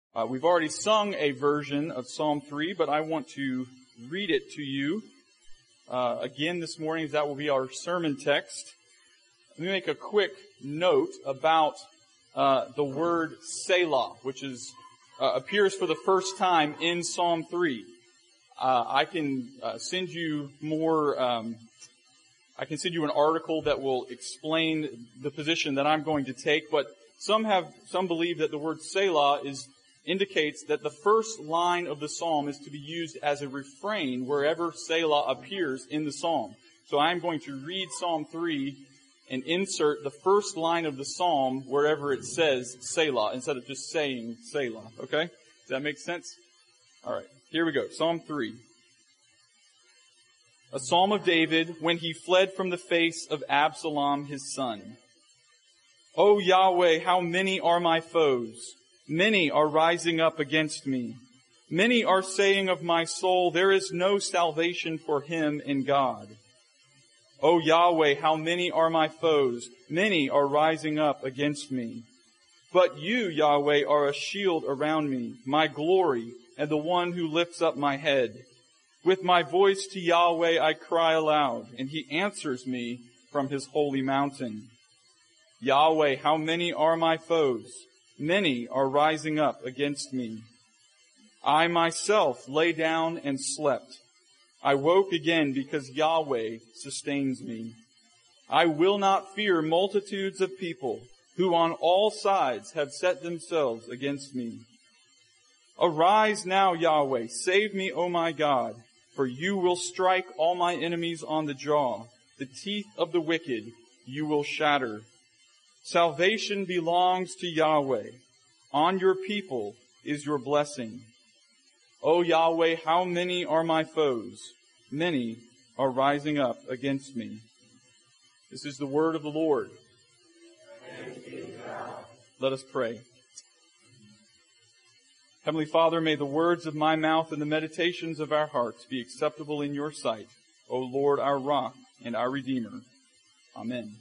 We've already sung a version of Psalm 3, but I want to read it to you again this morning, as that will be our sermon text. Let me make a quick note about the word Selah, which appears for the first time in Psalm 3. I can send you I can send you an article that will explain the position that I'm going to take, but some believe that the word Selah indicates that the first line of the psalm is to be used as a refrain wherever Selah appears in the psalm. So I'm going to read Psalm 3 and insert the first line of the psalm wherever it says Selah, instead of just saying Selah. Okay? Does that make sense? All right. Here we go. Psalm 3. A psalm of David when he fled from the face of Absalom his son. O Yahweh, how many are my foes? Many are rising up against me. Many are saying of my soul, there is no salvation for him in God. O Yahweh, how many are my foes? Many are rising up against me. But you, Yahweh, are a shield around me, my glory, and the one who lifts up my head. With my voice to Yahweh I cry aloud, and he answers me from his holy mountain. Yahweh, how many are my foes? Many are rising up against me. I myself lay down and slept. I woke again because Yahweh sustains me. I will not fear multitudes of people who on all sides have set themselves against me. Arise now, Yahweh, save me, O my God, for you will strike all my enemies on the jaw. The teeth of the wicked you will shatter. Salvation belongs to Yahweh. On your people is your blessing. O Yahweh, how many are my foes? Many are rising up against me. This is the word of the Lord. Let us pray. Heavenly Father, may the words of my mouth and the meditations of our hearts be acceptable in your sight, O Lord, our rock and our Redeemer. Amen.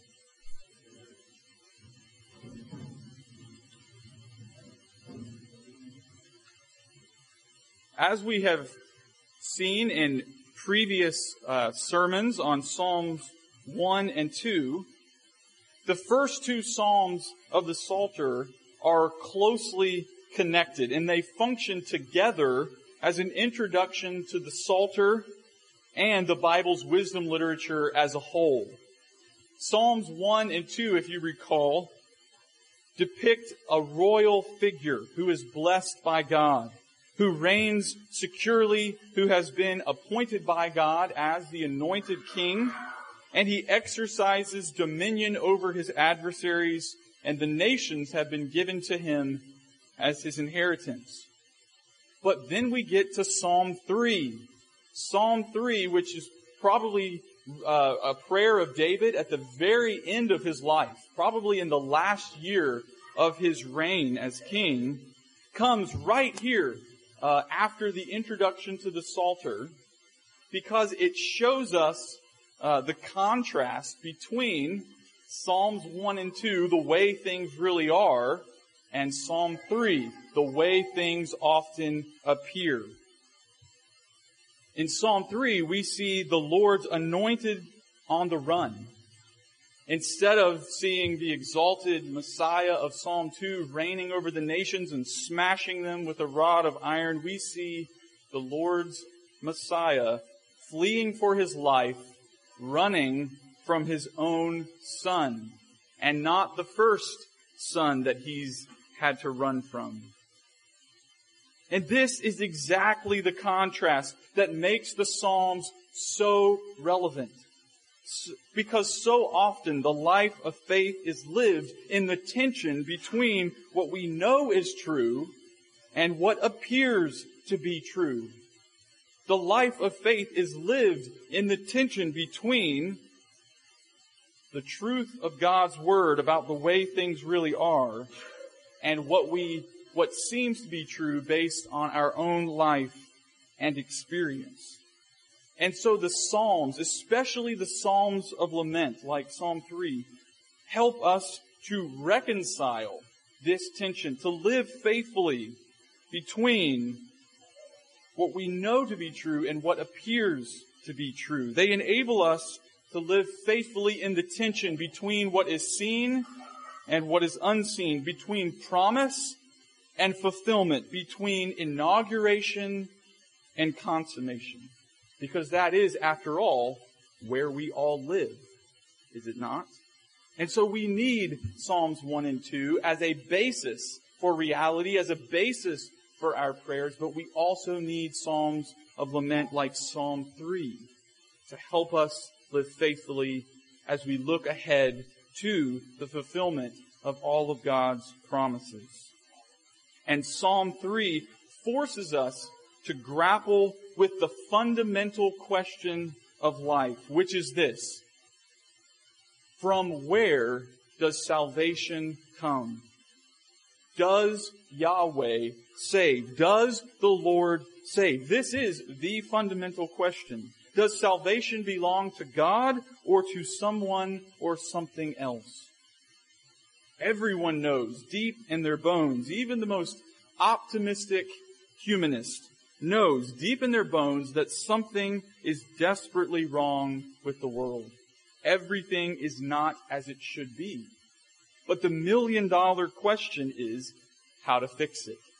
As we have seen in previous sermons on Psalms 1 and 2, the first two Psalms of the Psalter are closely connected, and they function together as an introduction to the Psalter and the Bible's wisdom literature as a whole. Psalms 1 and 2, if you recall, depict a royal figure who is blessed by God, who reigns securely, who has been appointed by God as the anointed king, and he exercises dominion over his adversaries, and the nations have been given to him as his inheritance. But then we get to Psalm 3. Psalm 3, which is probably a prayer of David at the very end of his life, probably in the last year of his reign as king, comes right here after the introduction to the Psalter, because it shows us the contrast between Psalms 1 and 2, the way things really are, and Psalm 3, the way things often appear. In Psalm 3, we see the Lord's anointed on the run. Instead of seeing the exalted Messiah of Psalm 2 reigning over the nations and smashing them with a rod of iron, we see the Lord's Messiah fleeing for his life, running from his own son, and not the first son that he's had to run from. And this is exactly the contrast that makes the Psalms so relevant. Because so often the life of faith is lived in the tension between what we know is true and what appears to be true. The life of faith is lived in the tension between the truth of God's Word about the way things really are and what seems to be true based on our own life and experience. And so the Psalms, especially the Psalms of Lament, like Psalm 3, help us to reconcile this tension, to live faithfully between what we know to be true and what appears to be true. They enable us to live faithfully in the tension between what is seen and what is unseen, between promise and fulfillment, between inauguration and consummation. Because that is, after all, where we all live, is it not? And so we need Psalms 1 and 2 as a basis for reality, as a basis for our prayers, but we also need Psalms of lament like Psalm 3 to help us live faithfully as we look ahead to the fulfillment of all of God's promises. And Psalm 3 forces us to grapple with the fundamental question of life, which is this: from where does salvation come? Does Yahweh save? Does the Lord save? This is the fundamental question. Does salvation belong to God or to someone or something else? Everyone knows deep in their bones, even the most optimistic humanist knows deep in their bones that something is desperately wrong with the world. Everything is not as it should be. But the million-dollar question is how to fix it.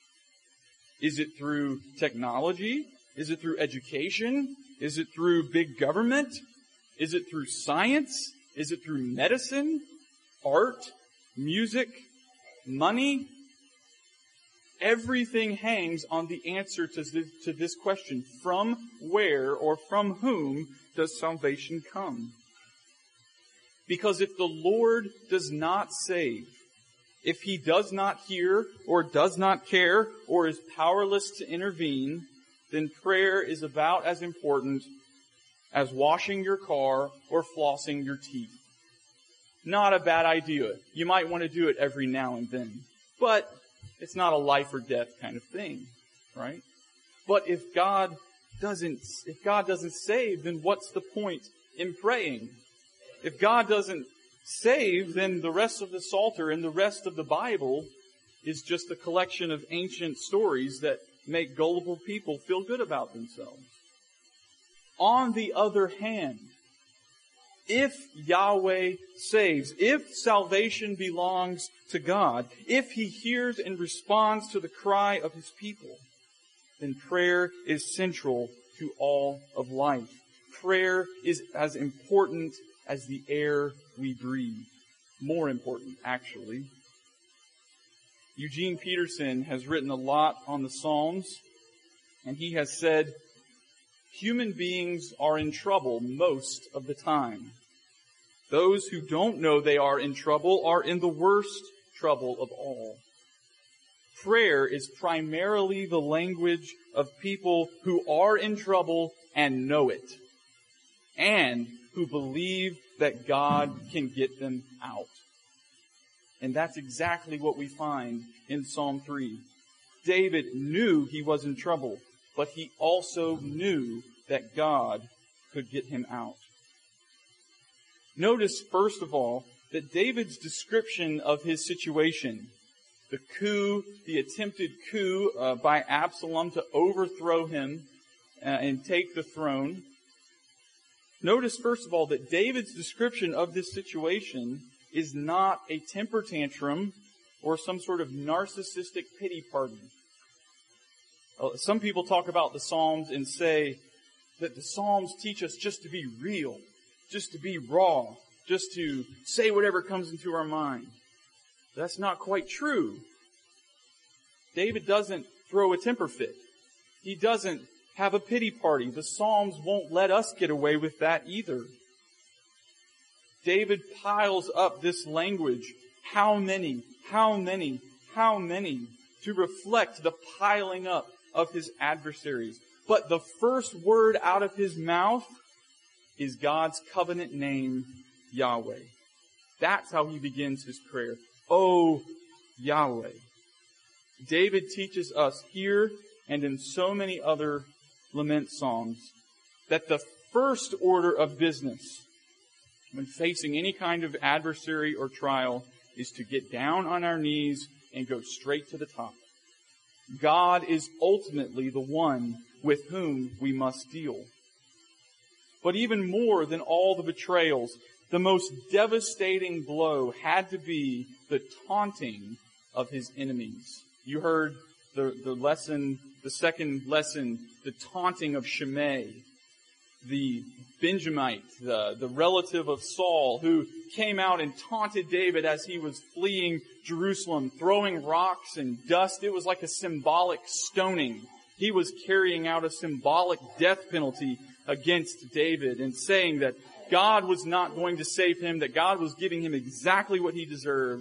Is it through technology? Is it through education? Is it through big government? Is it through science? Is it through medicine, art, music, money? Everything hangs on the answer to this question. From where or from whom does salvation come? Because if the Lord does not save, if He does not hear or does not care or is powerless to intervene, then prayer is about as important as washing your car or flossing your teeth. Not a bad idea. You might want to do it every now and then. But it's not a life or death kind of thing, right? But if God doesn't save, then what's the point in praying? If God doesn't save, then the rest of the Psalter and the rest of the Bible is just a collection of ancient stories that make gullible people feel good about themselves. On the other hand, if Yahweh saves, if salvation belongs to God, if He hears and responds to the cry of His people, then prayer is central to all of life. Prayer is as important as the air we breathe. More important, actually. Eugene Peterson has written a lot on the Psalms, and he has said, human beings are in trouble most of the time. Those who don't know they are in trouble are in the worst trouble of all. Prayer is primarily the language of people who are in trouble and know it, and who believe that God can get them out. And that's exactly what we find in Psalm 3. David knew he was in trouble, but he also knew that God could get him out. Notice, first of all, that David's description of his situation, the attempted coup by Absalom to overthrow him and take the throne. Notice, first of all, that David's description of this situation is not a temper tantrum or some sort of narcissistic pity party. Some people talk about the Psalms and say that the Psalms teach us just to be real, just to be raw, just to say whatever comes into our mind. That's not quite true. David doesn't throw a temper fit. He doesn't have a pity party. The Psalms won't let us get away with that either. David piles up this language, how many, to reflect the piling up of his adversaries. But the first word out of his mouth is God's covenant name, Yahweh. That's how he begins his prayer. Oh, Yahweh. David teaches us here and in so many other lament songs that the first order of business when facing any kind of adversary or trial is to get down on our knees and go straight to the top. God is ultimately the one with whom we must deal. But even more than all the betrayals, the most devastating blow had to be the taunting of his enemies. You heard the lesson, the second lesson, the taunting of Shimei, the Benjamite, the relative of Saul, who came out and taunted David as he was fleeing Jerusalem, throwing rocks and dust. It was like a symbolic stoning. He was carrying out a symbolic death penalty against David and saying that God was not going to save him, that God was giving him exactly what he deserved.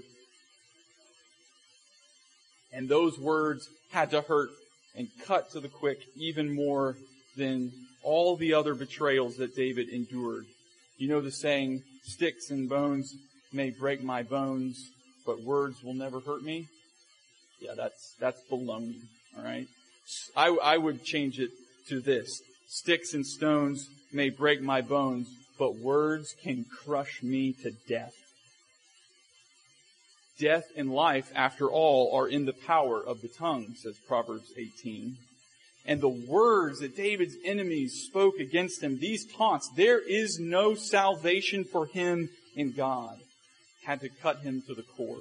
And those words had to hurt and cut to the quick even more than all the other betrayals that David endured. You know the saying, sticks and bones may break my bones, but words will never hurt me? Yeah, that's baloney, all right? I would change it to this. Sticks and stones may break my bones, but words can crush me to death. Death and life, after all, are in the power of the tongue, says Proverbs 18. And the words that David's enemies spoke against him, these taunts, there is no salvation for him in God, had to cut him to the core.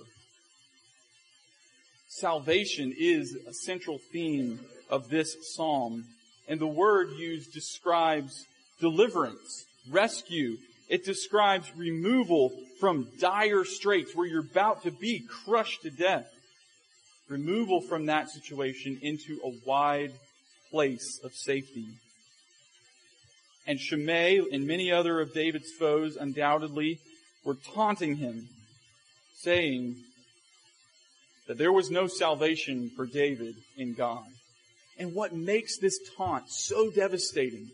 Salvation is a central theme of this psalm, and the word used describes deliverance, rescue. It describes removal from dire straits where you're about to be crushed to death. Removal from that situation into a wide place of safety. And Shimei and many other of David's foes undoubtedly were taunting him, saying that there was no salvation for David in God. And what makes this taunt so devastating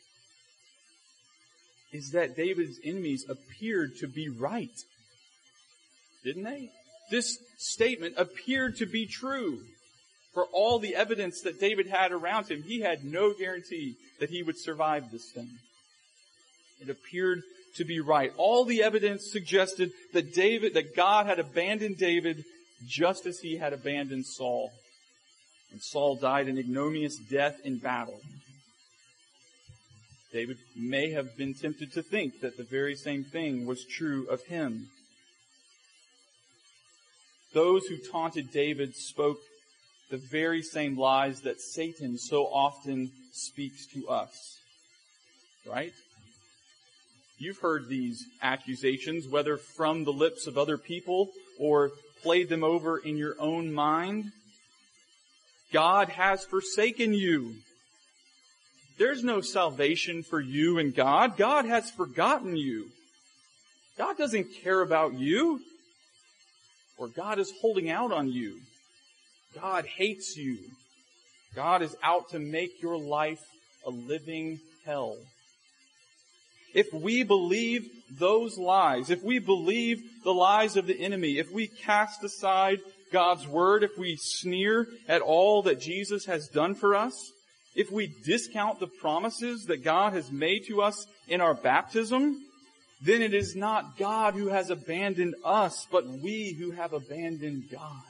is that David's enemies appeared to be right. Didn't they? This statement appeared to be true. For all the evidence that David had around him, he had no guarantee that he would survive this thing. It appeared to be right. All the evidence suggested that God had abandoned David just as he had abandoned Saul. And Saul died an ignominious death in battle. David may have been tempted to think that the very same thing was true of him. Those who taunted David spoke the very same lies that Satan so often speaks to us. Right? You've heard these accusations, whether from the lips of other people or played them over in your own mind. God has forsaken you. There's no salvation for you in God. God has forgotten you. God doesn't care about you. Or God is holding out on you. God hates you. God is out to make your life a living hell. If we believe those lies, if we believe the lies of the enemy, if we cast aside God's word, if we sneer at all that Jesus has done for us, if we discount the promises that God has made to us in our baptism, then it is not God who has abandoned us, but we who have abandoned God.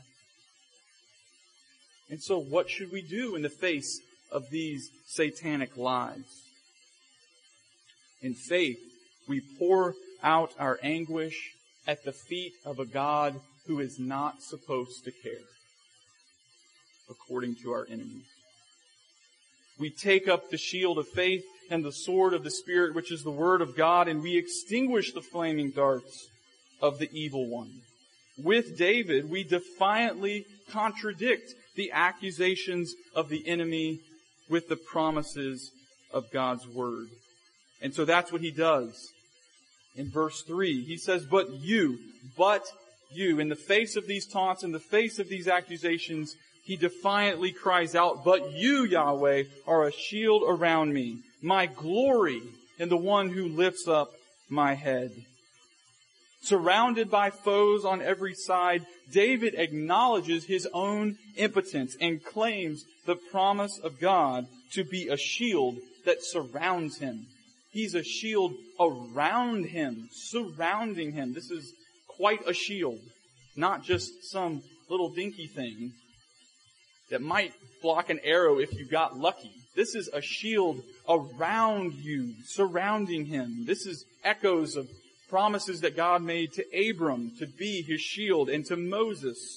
And so what should we do in the face of these satanic lies? In faith, we pour out our anguish at the feet of a God who is not supposed to care, according to our enemies. We take up the shield of faith and the sword of the Spirit, which is the Word of God, and we extinguish the flaming darts of the evil one. With David, we defiantly contradict the accusations of the enemy with the promises of God's Word. And so that's what he does. In verse 3, he says, but you, in the face of these taunts, in the face of these accusations, he defiantly cries out, but you, Yahweh, are a shield around me, my glory, and the one who lifts up my head. Surrounded by foes on every side, David acknowledges his own impotence and claims the promise of God to be a shield that surrounds him. He's a shield around him, surrounding him. This is quite a shield, not just some little dinky thing. that might block an arrow if you got lucky. This is a shield around you, surrounding him. This is echoes of promises that God made to Abram to be his shield, and to Moses.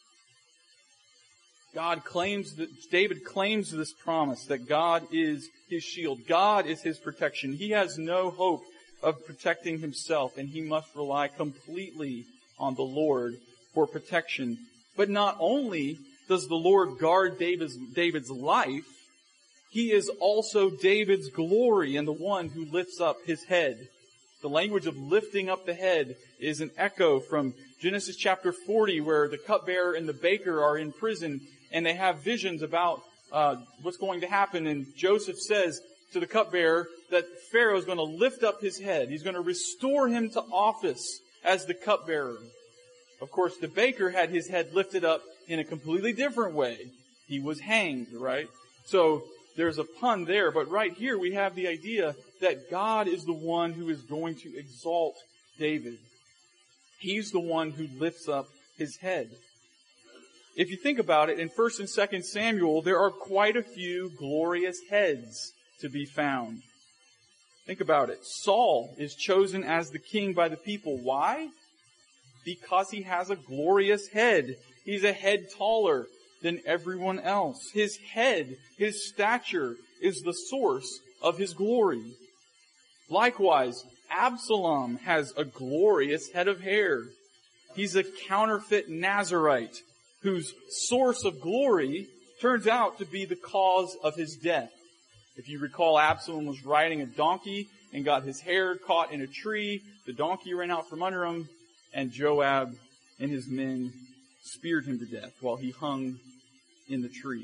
David claims this promise that God is his shield. God is his protection. He has no hope of protecting himself, and he must rely completely on the Lord for protection. But not only does the Lord guard David's life, he is also David's glory and the one who lifts up his head. The language of lifting up the head is an echo from Genesis chapter 40, where the cupbearer and the baker are in prison, and they have visions about what's going to happen. And Joseph says to the cupbearer that Pharaoh is going to lift up his head. He's going to restore him to office as the cupbearer. Of course, the baker had his head lifted up in a completely different way. He was hanged, right? So there's a pun there, but right here we have the idea that God is the one who is going to exalt David. He's the one who lifts up his head. If you think about it, in 1 and 2 Samuel, there are quite a few glorious heads to be found. Think about it. Saul is chosen as the king by the people. Why? Because he has a glorious head. He's a head taller than everyone else. His head, his stature, is the source of his glory. Likewise, Absalom has a glorious head of hair. He's a counterfeit Nazirite whose source of glory turns out to be the cause of his death. If you recall, Absalom was riding a donkey and got his hair caught in a tree. The donkey ran out from under him, and Joab and his men speared him to death while he hung in the tree.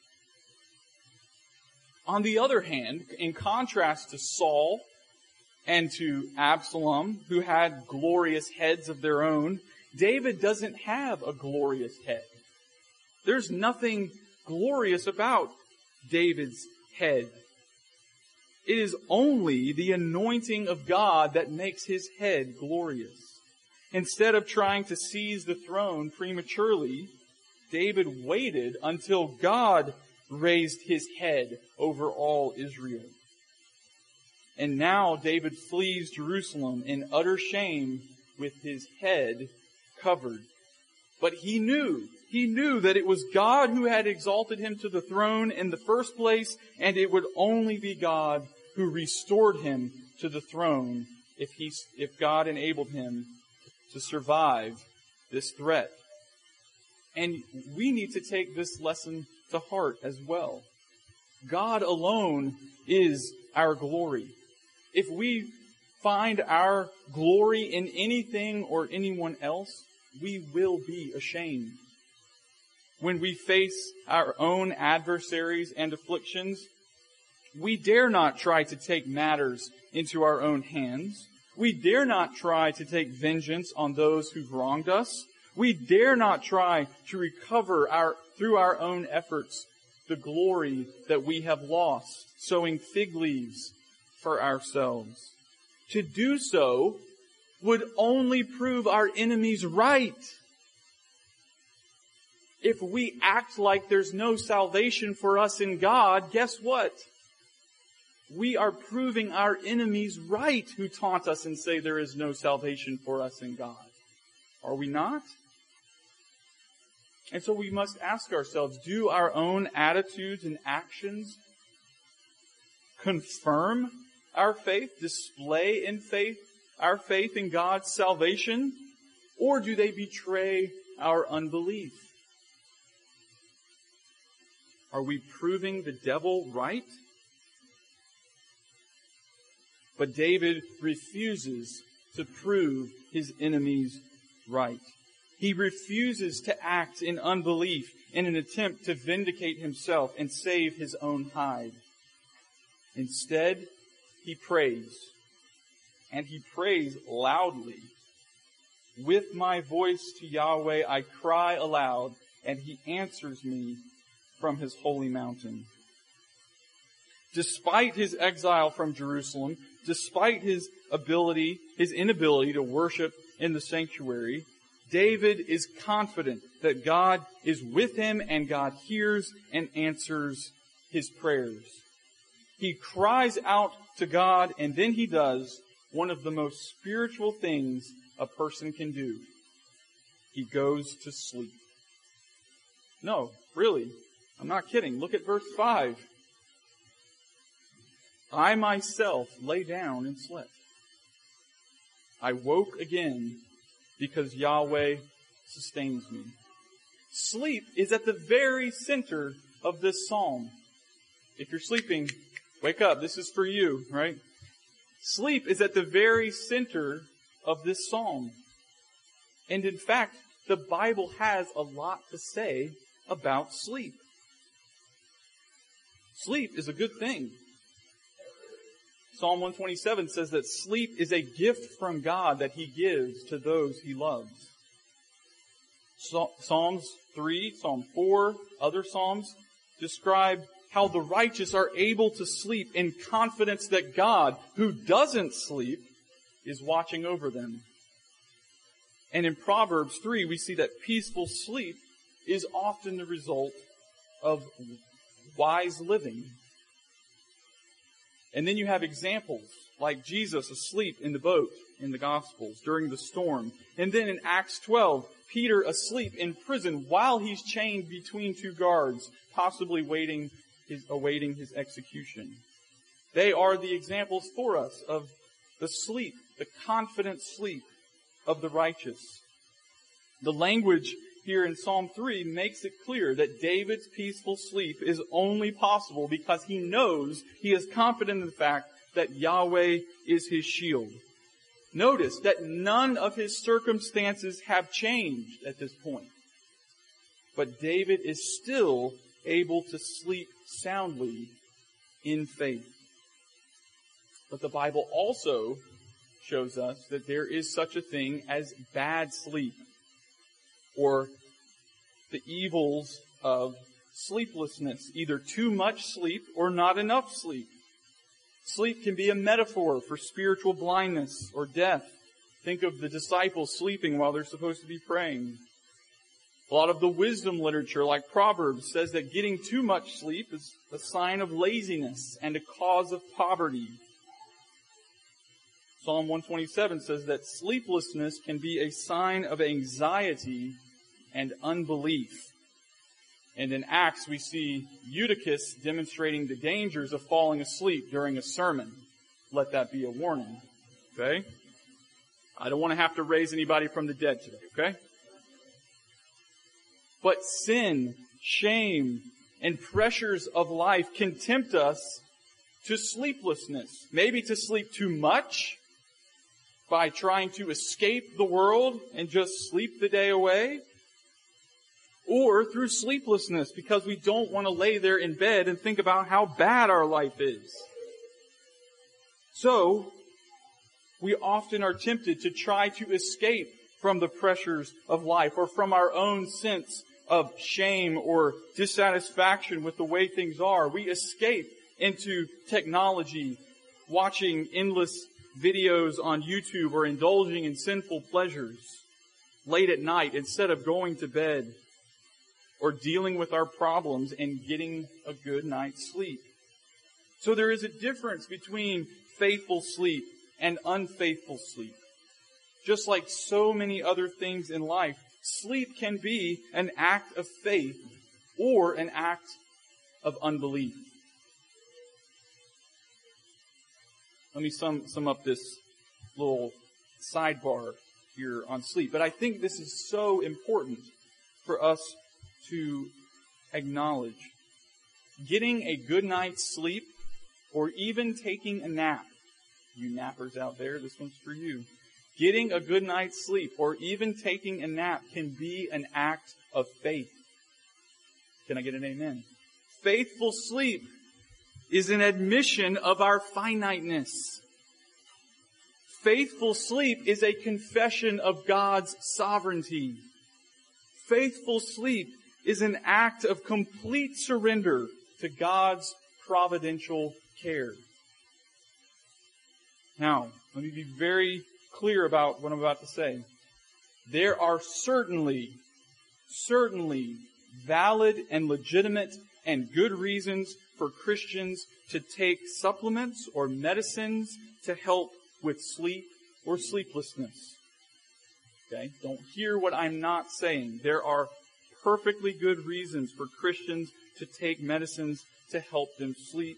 On the other hand, in contrast to Saul and to Absalom, who had glorious heads of their own, David doesn't have a glorious head. There's nothing glorious about David's head. It is only the anointing of God that makes his head glorious. Instead of trying to seize the throne prematurely, David waited until God raised his head over all Israel. And now David flees Jerusalem in utter shame with his head covered. But he knew that it was God who had exalted him to the throne in the first place, and it would only be God who restored him to the throne if God enabled him to survive this threat. And we need to take this lesson to heart as well. God alone is our glory. If we find our glory in anything or anyone else, we will be ashamed. When we face our own adversaries and afflictions, we dare not try to take matters into our own hands. We dare not try to take vengeance on those who've wronged us. We dare not try to recover through our own efforts the glory that we have lost, sowing fig leaves for ourselves. To do so would only prove our enemies right. If we act like there's no salvation for us in God, guess what? We are proving our enemies right who taunt us and say there is no salvation for us in God. Are we not? And so we must ask ourselves, do our own attitudes and actions confirm our faith, display in faith, our faith in God's salvation, or do they betray our unbelief? Are we proving the devil right? But David refuses to prove his enemies right. He refuses to act in unbelief in an attempt to vindicate himself and save his own hide. Instead, he prays. And he prays loudly. With my voice to Yahweh I cry aloud, and he answers me from his holy mountain. Despite his exile from Jerusalem, despite his inability to worship in the sanctuary, David is confident that God is with him and God hears and answers his prayers. He cries out to God, and then he does one of the most spiritual things a person can do. He goes to sleep. No, really, I'm not kidding. Look at verse 5. I myself lay down and slept. I woke again because Yahweh sustains me. Sleep is at the very center of this psalm. If you're sleeping, wake up. This is for you, right? Sleep is at the very center of this psalm. And in fact, the Bible has a lot to say about sleep. Sleep is a good thing. Psalm 127 says that sleep is a gift from God that He gives to those He loves. Psalms 3, Psalm 4, other Psalms describe how the righteous are able to sleep in confidence that God, who doesn't sleep, is watching over them. And in Proverbs 3, we see that peaceful sleep is often the result of wise living. And then you have examples like Jesus asleep in the boat in the Gospels during the storm. And then in Acts 12, Peter asleep in prison while he's chained between two guards, possibly awaiting his execution. They are the examples for us of the sleep, the confident sleep of the righteous. The language here in Psalm 3 makes it clear that David's peaceful sleep is only possible because he knows, he is confident in the fact that Yahweh is his shield. Notice that none of his circumstances have changed at this point. But David is still able to sleep soundly in faith. But the Bible also shows us that there is such a thing as bad sleep, or the evils of sleeplessness, either too much sleep or not enough sleep. Sleep can be a metaphor for spiritual blindness or death. Think of the disciples sleeping while they're supposed to be praying. A lot of the wisdom literature, like Proverbs, says that getting too much sleep is a sign of laziness and a cause of poverty. Psalm 127 says that sleeplessness can be a sign of anxiety and unbelief. And in Acts, we see Eutychus demonstrating the dangers of falling asleep during a sermon. Let that be a warning. Okay? I don't want to have to raise anybody from the dead today, okay? But sin, shame, and pressures of life can tempt us to sleeplessness. Maybe to sleep too much by trying to escape the world and just sleep the day away. Or through sleeplessness because we don't want to lay there in bed and think about how bad our life is. So, we often are tempted to try to escape from the pressures of life or from our own sense of shame or dissatisfaction with the way things are. We escape into technology, watching endless videos on YouTube or indulging in sinful pleasures late at night instead of going to bed or dealing with our problems and getting a good night's sleep. So there is a difference between faithful sleep and unfaithful sleep. Just like so many other things in life, sleep can be an act of faith or an act of unbelief. Let me sum up this little sidebar here on sleep. But I think this is so important for us to acknowledge. Getting a good night's sleep or even taking a nap. You nappers out there, this one's for you. Getting a good night's sleep or even taking a nap can be an act of faith. Can I get an amen? Faithful sleep is an admission of our finiteness. Faithful sleep is a confession of God's sovereignty. Faithful sleep is an act of complete surrender to God's providential care. Now, let me be very clear about what I'm about to say. there are certainly valid and legitimate and good reasons for Christians to take supplements or medicines to help with sleep or sleeplessness. Okay? Don't hear what I'm not saying. There are perfectly good reasons for Christians to take medicines to help them sleep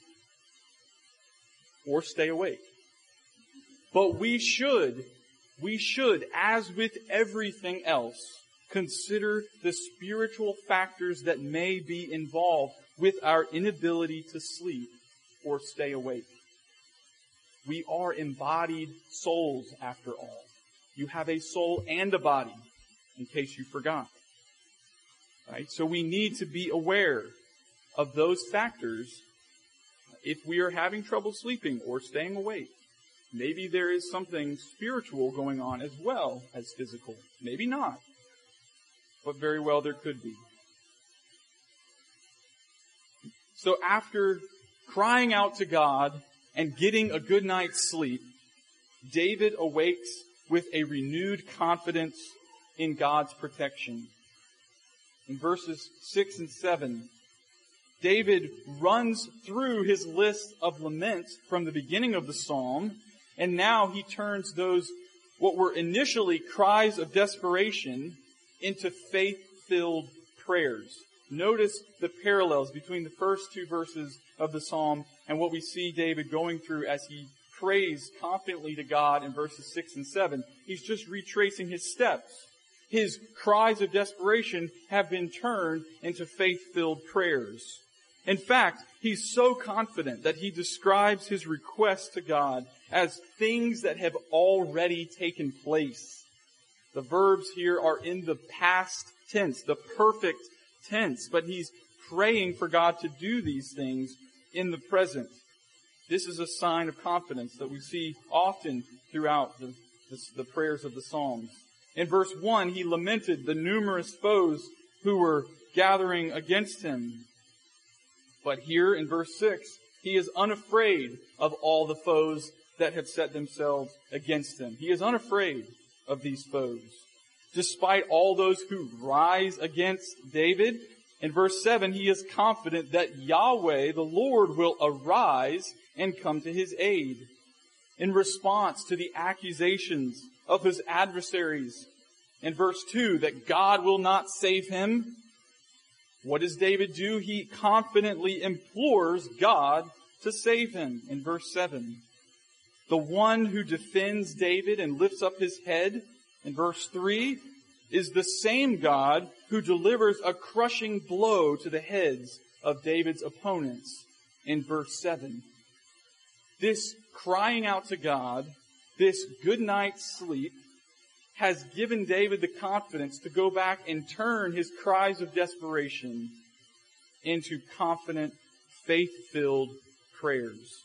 or stay awake. But we should, as with everything else, consider the spiritual factors that may be involved with our inability to sleep or stay awake. We are embodied souls, after all. You have a soul and a body, in case you forgot. Right? So we need to be aware of those factors if we are having trouble sleeping or staying awake. Maybe there is something spiritual going on as well as physical. Maybe not. But very well there could be. So after crying out to God and getting a good night's sleep, David awakes with a renewed confidence in God's protection. In verses 6 and 7, David runs through his list of laments from the beginning of the psalm, and now he turns those, what were initially cries of desperation, into faith-filled prayers. Notice the parallels between the first two verses of the psalm and what we see David going through as he prays confidently to God in verses 6 and 7. He's just retracing his steps. His cries of desperation have been turned into faith-filled prayers. In fact, he's so confident that he describes his requests to God as things that have already taken place. The verbs here are in the past tense, the perfect tense, but he's praying for God to do these things in the present. This is a sign of confidence that we see often throughout the prayers of the Psalms. In verse 1, he lamented the numerous foes who were gathering against him. But here in verse 6, he is unafraid of all the foes that have set themselves against him. He is unafraid of these foes. Despite all those who rise against David, in verse 7, he is confident that Yahweh, the Lord, will arise and come to his aid. In response to the accusations of his adversaries, in verse 2, that God will not save him, what does David do? He confidently implores God to save him in verse 7. The one who defends David and lifts up his head in verse 3 is the same God who delivers a crushing blow to the heads of David's opponents in verse 7. This crying out to God, this good night's sleep, has given David the confidence to go back and turn his cries of desperation into confident, faith-filled prayers.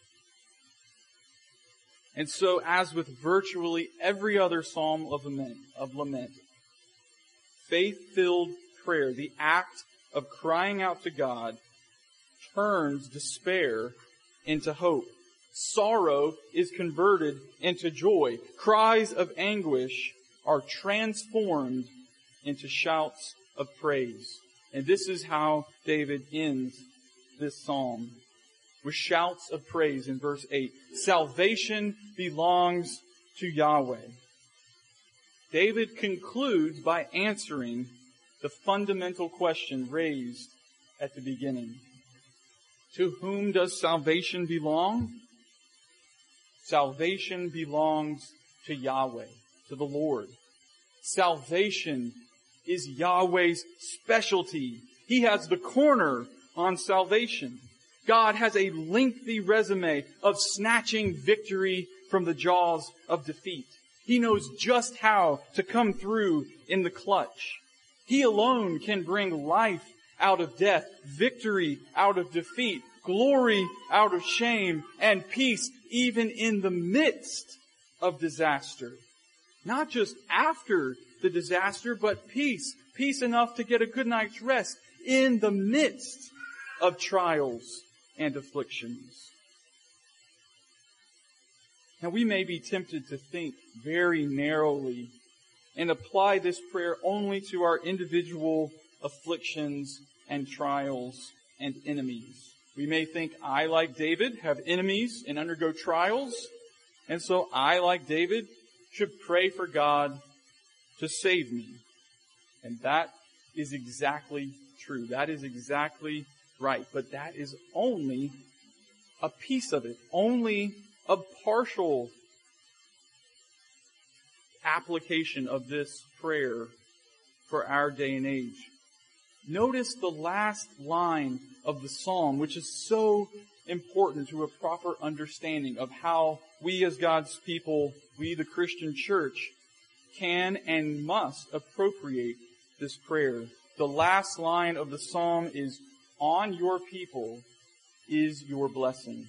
And so, as with virtually every other psalm of lament, faith-filled prayer, the act of crying out to God, turns despair into hope. Sorrow is converted into joy. Cries of anguish are transformed into shouts of praise. And this is how David ends this psalm, with shouts of praise in verse 8. Salvation belongs to Yahweh. David concludes by answering the fundamental question raised at the beginning. To whom does salvation belong? Salvation belongs to Yahweh, to the Lord. Salvation is Yahweh's specialty. He has the corner on salvation. God has a lengthy resume of snatching victory from the jaws of defeat. He knows just how to come through in the clutch. He alone can bring life out of death, victory out of defeat, glory out of shame, and peace even in the midst of disaster. Not just after the disaster, but peace. Peace enough to get a good night's rest in the midst of trials and afflictions. Now we may be tempted to think very narrowly and apply this prayer only to our individual afflictions and trials and enemies. We may think, I, like David, have enemies and undergo trials, and so I, like David, should pray for God to save me. And that is exactly true. That is exactly right. But that is only a piece of it, only a partial application of this prayer for our day and age. Notice the last line of the psalm, which is so important to a proper understanding of how we as God's people, we the Christian church, can and must appropriate this prayer. The last line of the psalm is, on your people is your blessing.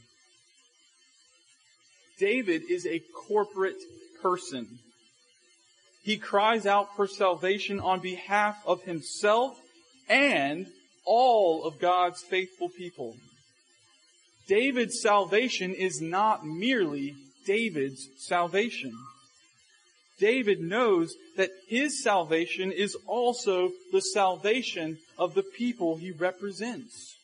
David is a corporate person. He cries out for salvation on behalf of himself and all of God's faithful people. David's salvation is not merely David's salvation. David knows that his salvation is also the salvation of the people he represents.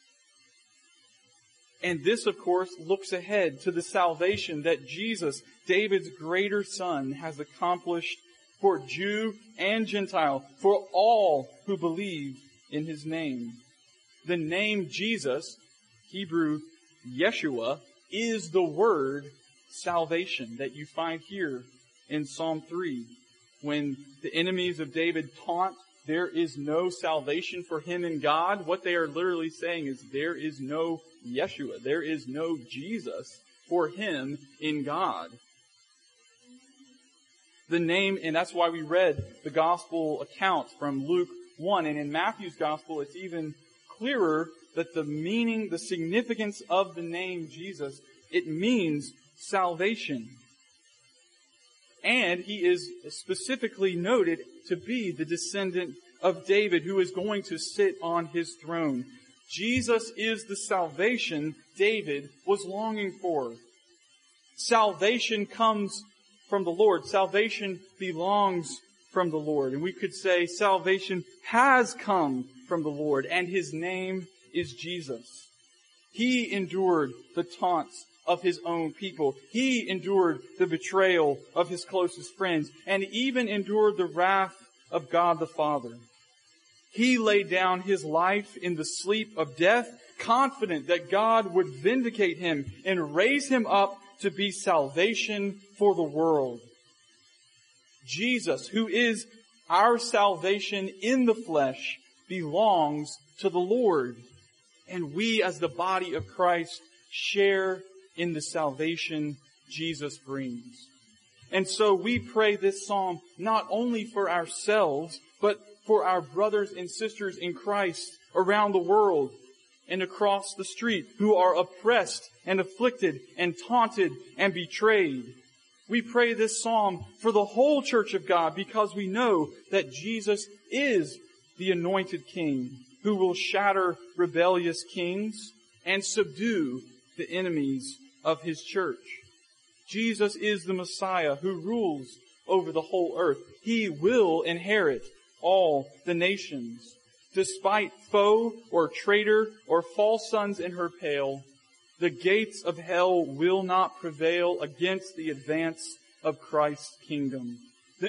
And this, of course, looks ahead to the salvation that Jesus, David's greater son, has accomplished for Jew and Gentile, for all who believe in his name. The name Jesus, Hebrew Yeshua, is the word salvation that you find here in Psalm 3. When the enemies of David taunt, there is no salvation for him in God, what they are literally saying is there is no Yeshua, there is no Jesus for him in God. The name, and that's why we read the gospel account from Luke 1, and in Matthew's gospel it's even clearer that the meaning, the significance of the name Jesus, it means salvation. And he is specifically noted to be the descendant of David who is going to sit on his throne. Jesus is the salvation David was longing for. Salvation comes from the Lord. Salvation belongs from the Lord. And we could say salvation has come from the Lord, and his name is Jesus. He endured the taunts of his own people. He endured the betrayal of his closest friends, and even endured the wrath of God the Father. He laid down his life in the sleep of death, confident that God would vindicate him and raise him up to be salvation for the world. Jesus, who is our salvation in the flesh, belongs to the Lord. And we as the body of Christ share in the salvation Jesus brings. And so we pray this psalm not only for ourselves, but for our brothers and sisters in Christ around the world and across the street who are oppressed and afflicted and taunted and betrayed. We pray this psalm for the whole church of God because we know that Jesus is the anointed King who will shatter rebellious kings and subdue the enemies of his church. Jesus is the Messiah who rules over the whole earth. He will inherit all the nations. Despite foe or traitor or false sons in her pale, the gates of hell will not prevail against the advance of Christ's kingdom.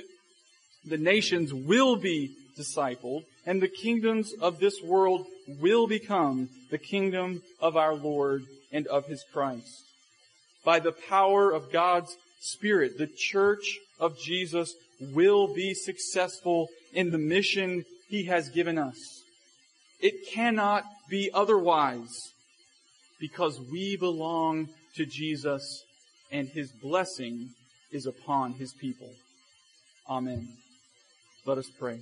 The nations will be discipled, and the kingdoms of this world will become the kingdom of our Lord and of his Christ. By the power of God's Spirit, the church of Jesus will be successful in the mission he has given us. It cannot be otherwise because we belong to Jesus and his blessing is upon his people. Amen. Let us pray.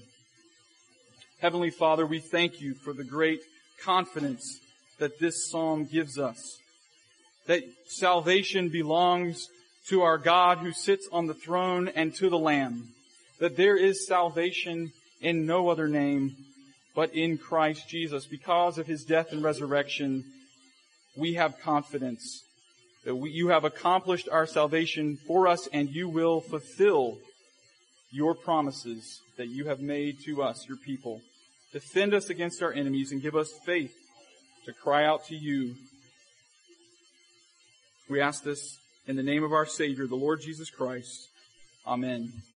Heavenly Father, we thank you for the great confidence that this psalm gives us. That salvation belongs to our God who sits on the throne and to the Lamb. That there is salvation in no other name but in Christ Jesus. Because of his death and resurrection, we have confidence that you have accomplished our salvation for us and you will fulfill your promises that you have made to us, your people. Defend us against our enemies and give us faith to cry out to you. We ask this in the name of our Savior, the Lord Jesus Christ. Amen.